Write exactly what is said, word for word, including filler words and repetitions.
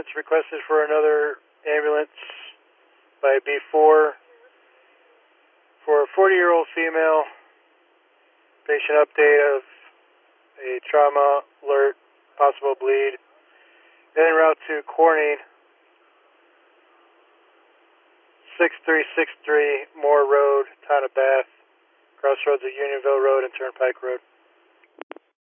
ambulance requested for another ambulance by B four for a forty-year-old female. Patient update of a trauma alert, possible bleed. En route to Corning, six three six three Moore Road, Town of Bath, crossroads of Unionville Road and Turnpike Road.